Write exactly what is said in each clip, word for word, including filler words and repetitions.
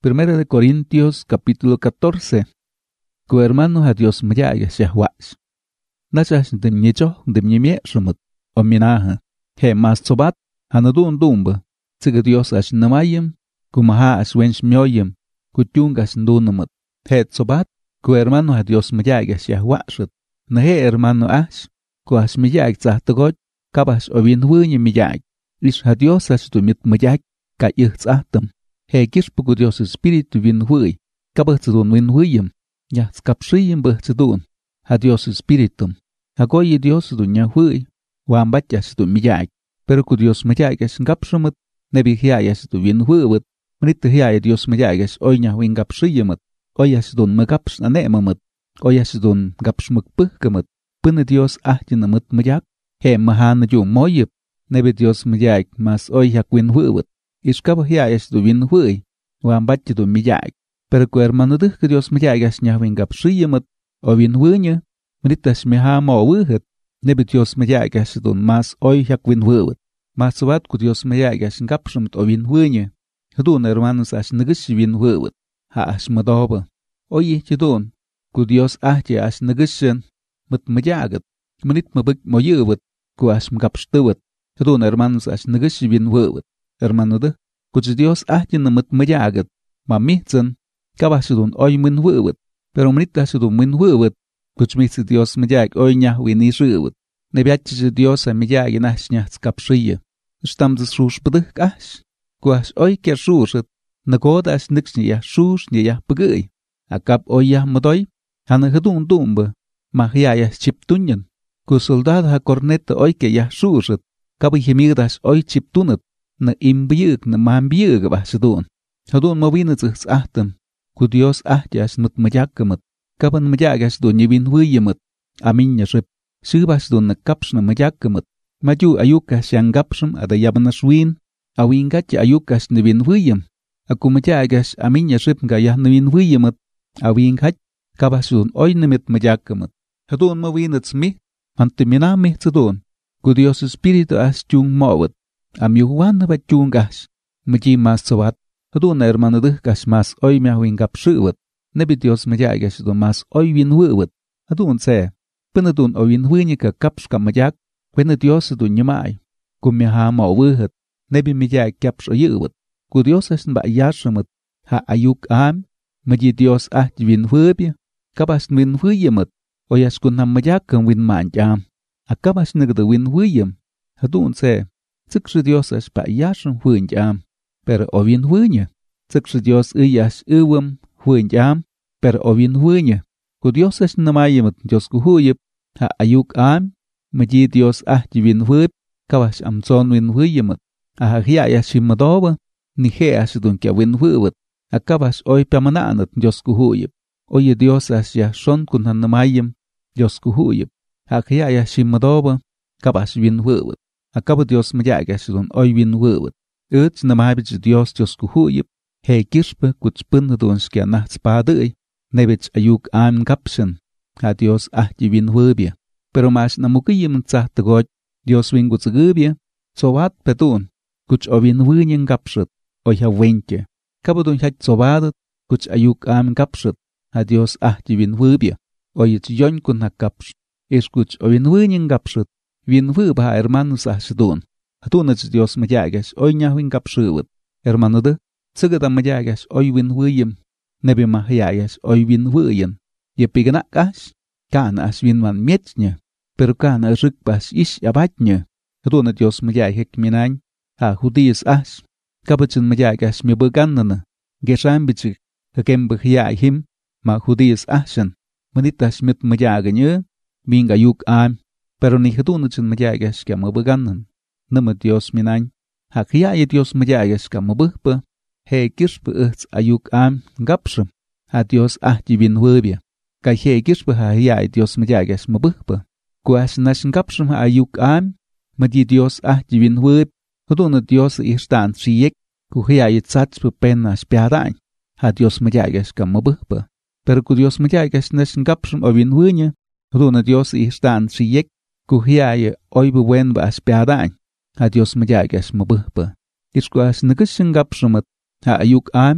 Primera de Corintios, capítulo catorce. Ku hermanos a Dios maya shahwash. Nachas de miecho de miemie shumut. Ominaha. He mas sobat. Hanadun dumba. Tsiga Dios ash namayim. Kumaha ash wench myoyim. Kutyungas ndunamut. He sobat. Ku hermanos a Dios maya shahwashut. Na he hermano ash. Ku ash maya zahtagot. Kabash ovin wunye maya. Ish ha Dios ash tumit maya. Ka ihts ahtam. He kishpuku Dios Espíritu vin hui, kabahtsadun win huyim, ya skapshiyim bahtsadun, ha Dios Espíritum, ha goyi Dios dunya hui, wa ambatyas du miyag, pero ku Dios mayagas ngapshamat, nebi hiayas du vin huiwat, manita hiaya Dios mayagas oynya win ngapshiyimat, oyas dun magaps anemamat, oyas dun ngapshmak puhkamat, puna Dios ahtinamat mayag, he mahana ju moyib, nebi Dios mayag mas oyyak win huiwat. Iskaba hiayas du win hui, wa ambatti du miyag. Pero ku hermano dih que Dios miyagas nya win gapshiyamat, o win huinya, menitas miha mo wuhat, nebi Dios miyagas dun mas oy yak win huiwat. Mas wat ku Dios miyagas ngapshamat o win huinya, hadun hermanos as nagish win huiwat, ha as madoba. Oye chidun, ku Dios ahje as nagishan, mat miyagat, menit mabik mo yuwat, ku as mgapshtuwat, hadun hermanos as nagish win huiwat. Hermano de, kuch Dios ahtin namat mayagat, mamihtzen, kabashudun oy min huwat, pero mnitashudun min huwat, kuch mitz Dios mayag oy nyah wini shuwat, nebiachich Dios a mayag nash nyah skapshiya, shtamz shush bdih kash, kuash oy ker shushat, nagod ash nikshni yah shush ni yah pagay, akap oy yah madoy, hana hadun dumba, mahya yah chiptunyan, ku soldad ha corneta oy ke yah shushat, kabihimigdash oy chiptunat, na imbiyug na mambiyug bahsadun. Hadun mawinat zahs ahtam, ku Dios ahtyas mat mayakamat, kaban mayagas dun yibin huyamat, amin yaship, shibas dun na kaps na mayakamat, maju ayukas yang gapsam ada yabanaswin, awingat ya ayukas nibin huyam, aku mayagas amin yaship gayah nibin huyamat, awingat kabasudun oy namit mayakamat. Hadun mawinat smih, antiminamih zadun, ku Dios Espíritu as chung mawat, Amiuwan na bachungas, maji mas sawat, hadun na hermano dih kas mas oy miawin gapshuwat, nebi Dios mayagas do mas oy win huwat, hadun se, pinadun oy win huwini ka kaps ka mayak, kwena Dios dun nyamay, kum miaha ma wuhat, nebi mayag kaps oyuwat, ku Dios as nba yashamat, ha ayuk am, maji Dios ah win huwabya, kabas win huyamat, oyas kun na mayak kan win manjam, akabas nagda win huyam, hadun se, Tsukshi Dios as pa yashan huin jam, pero ovin huinya. Tsukshi Dios iyas iwam huin jam, pero ovin huinya. Ku Dios as namayamat Dios ku huyip, ha ayuk am, maji Dios ah jivin huip, kawas amson win huyamat. Aha hiya shimadoba, ni he as dun kia win huiwat, a kawas oy pamananat Dios ku huyip. Oye Dios as ya son kun han namayam, Dios ku huyip. Ha hiya shimadoba, kawas win huiwat. Akaba Dios mayagas dun oy win huwat. Uts na mahabich Dios Dios ku huyip, he kishpa kuch pun dun skia nachts padai, nebich ayuk am kapshan, ha Dios ahji win huwabya. Pero mas na mukiyim tsahtagoj, Dios win kuch gubya, sowat petun, kuch o win huwinyan kapshat, oy ha wenche. Kaba dun hach sowadat, kuch ayuk am kapshat, ha Dios ahji win huwabya, oy ich yon kun ha kapsh, ish kuch o win huwinyan kapshat, Win huba hermanos asdun. Hatunach Dios mayagas oy nyahwin kapshuwat. Hermano de, tsagada mayagas oy win huyim. Nebi mahayas oy win huyan. Ye pigana as, kana as win man mietnya. Pero kana rikbas ish abatnya. Hatuna Dios mayahik minany. Ha hudis as. Kabachin mayagas mi beganana. Geshambichik. Hakem bahayahim. Ma hudis ashan. Manitas mit mayaganya. Minga yuk am. Pero ni hadunachin mayagas ka mabaгаnan. Nama Dios minany. Hakiyaya Dios mayagas ka mabahpa. He kishpa uhts ayuk am gapsham. Ha Dios ahji win huwabya. Kay he kishpa ha hiyaya Dios mayagas mabahpa. Kuas nash gapsham ha ayuk am. Madi Dios ahji win huwab. Haduna Dios ihstan shiyek. Ku hiyaya tsachpa pena spiadany. Ha Dios mayagas ka mabahpa. Pero ku Dios mayagas nash gapsham o win huwanya. Haduna Dios ihstan shiyek. Kuhiaya oy buen ba aspiadañ, ha Dios mayagas mabahpa. Iskuas nagasangapsumat, ha ayuk am,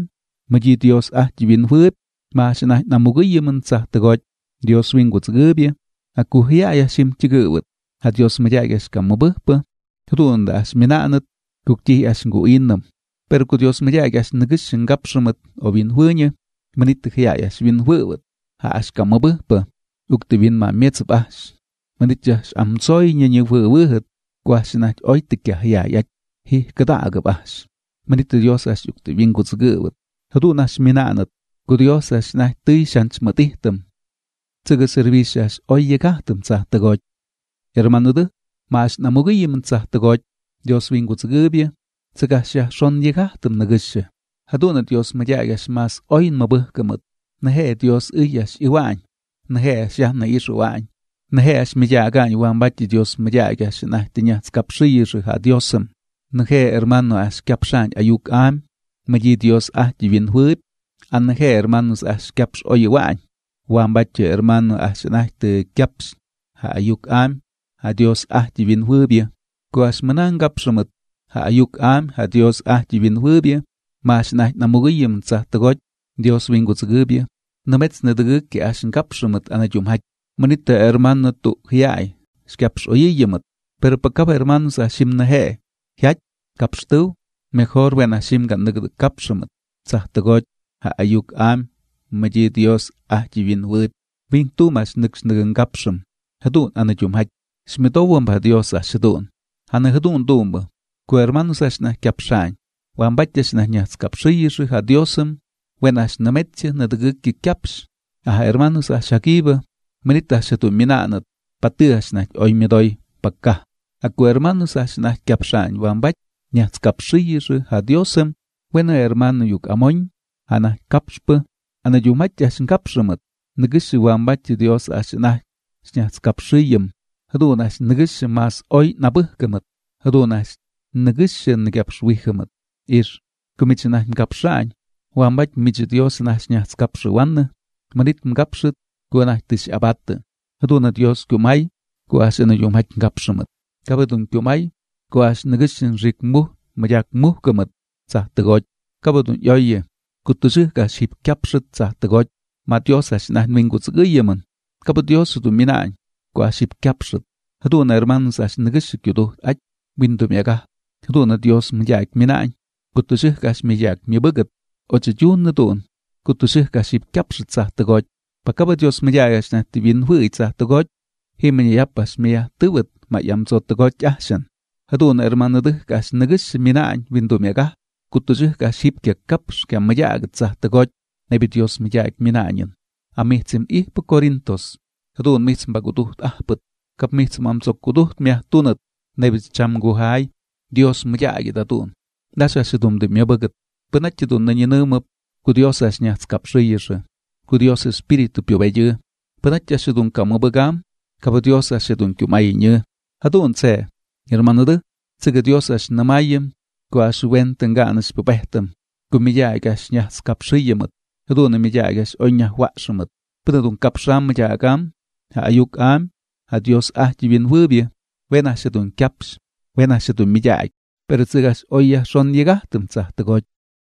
mà gì Dios à chỉ viên phước mà sẽ này nằm một cái gì mình sa tự gọi Dios win của tự bia à cú hia ya sim chỉ gỡ vật à Dios mà dạy cái cầm một bước bơ tu nda smina nat cục chi as ngu innam pero cu Dios mà dạy cái nước sinh gấp sớm ở viên phước nhé mình ít hia ya viên phước vật ha as cầm một bước bơ uk tự viên mà miết sập as mình ít just am soi như như vừa vừa hết qua sinh này oi tự kia hia ya hi cái đó cái as mình ít Dios as uk tự viên của tự gỡ vật tu na smina nat cu Dios as này tươi sáng mà tít tâm这个 servicios hoy llega tumsa tagoy hermano de mas namugi yimsa tagoy Dios wingu tsgubia tsga sha son llega tum nagish haduna Dios mayagas mas hoy mabu kamat nahe Dios uyas iwan nahe sha na iswan nahe as mayaga iwan bati Dios mayagas na tinya skapshi ha Diosam nahe hermano as kapshan ayuk am maji Dios ah divin huip an nahe hermanos as kaps oyiwan Wan bache hermano asnah te kaps ha ayuk am ha Dios ah divin hubia kuas menanggap semet ha ayuk am ha Dios ah divin hubia masnah namugiyem sa tagot Dios wingu tsgubia namets nedege ke asin kap semet anajum haj menit hermano tu hiai skaps oyiyemet pero pakap hermano sa sim nahe haj kaps tu mejor wen asim gan nege kap semet sa tagot ha ayuk am maji Dios ah divin word ving tu mas nix negen gapsum hadun anajum haj smitowam ba Dios asdun han hadun dumba ku hermanos asna kapshan wan batjes na nyas kapshish ha Diosum wen as nametche na de ki kaps ah hermanos ashakiba menita shatu minanat patias na oy medoy pakka aku hermanos asna kapshan wan bat nyas kapshish ha Diosum wen hermano yuk amoñ ana kapspa ana yumat yasin kapshamat nigis wan bati Dios asna snyas kapshiyem hadunas nigis mas oy nabuh kamat hadunas nigis ngapshwihamat ir kumichna kapshan wan bat mich Dios nas snyas kapshwan manit ngapshit kuana tish abat haduna Dios kumai kuasna yumat kapshamat kabadun kumai kuas nigis rikmu mayak mu kamat sa tgoj kabadun yoye kutusu ka ship kapshit sa tagot ma Dios as na mingu tsgyeman kap Dios tu minan kwa ship kapshit hadu na hermanos as ngish kyudo aj bindu mega hadu na Dios myak minan kutusu ka smyak mibugat ochjun na don kutusu ka ship kapshit sa tagot pakap Dios myak as na tibin hui sa tagot himen yapas mya tuwet ma yam so tagot ahsan hadu na hermano de ka ngish minan bindu mega kutuju ka ship ke kaps ke mayak tsa tagot nebi Dios mayak minanyen amitzim i po Corintos hadun mitzim bagudut ahput kap mitzim am zokudut mya tunat nebi cham guhai Dios mayak datun dasha sidum de myabagat panachidun nanyenum ku Dios as nyats kapshiyesh ku Dios espiritu pyobeje panachya sidun kamubagam kap Dios as sidun kumaynye hadun tse hermano de tsega Dios as namayem Kuas wen tenganas pepehtem, kumiyagas nyas kapshiyemet, haduna miyagas onya waxemet, pedadun kapsham mayagam, ha ayuk am, ha Dios ah divin wubia, wen asetun kaps, wen asetun miyag, pero tsigas oya son yegahtem sa tagot,